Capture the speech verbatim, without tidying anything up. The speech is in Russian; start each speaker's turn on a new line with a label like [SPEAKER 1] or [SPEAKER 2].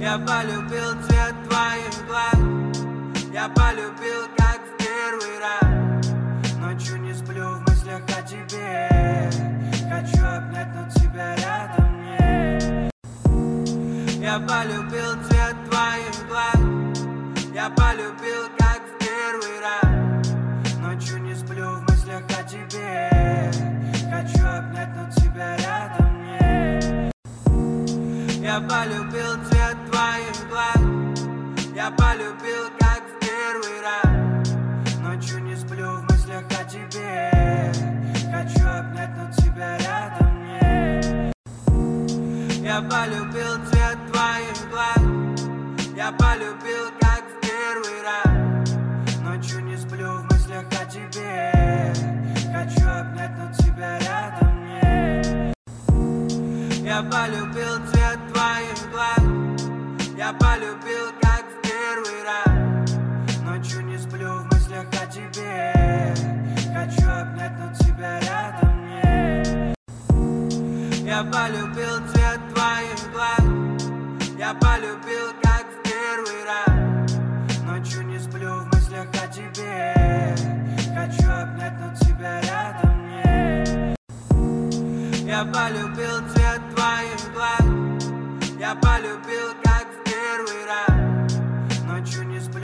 [SPEAKER 1] Я полюбил цвет твоих глаз, я полюбил, как в первый раз. Ночью не сплю в мыслях о тебе, хочу обнять, но тебя рядом нет. Я полюбил цвет твоих глаз, я полюбил, как в первый раз. Ночью не сплю в мыслях о тебе, хочу обнять, но тебя рядом нет. Я полюбил цвет твоих глаз, я полюбил, как в первый раз. Ночью не сплю в мыслях о тебе, хочу обнять, но тебя рядом нет. Я полюбил цвет твоих глаз, я полюбил, как в первый раз. Ночью не сплю в мыслях о тебе, хочу обнять, но тебя рядом нет. Я полюбил цвет твоих глаз, я полюбил, как в первый раз. Ночью не сплю в мыслях о тебе, хочу обнять, но тебя рядом нет. Я полюбил цвет твоих глаз, я полюбил, как в первый раз. Ночью не сплю в мыслях о тебе, хочу обнять, но тебя рядом нет. Я полюбил цвет твоих глаз, я полюбил, как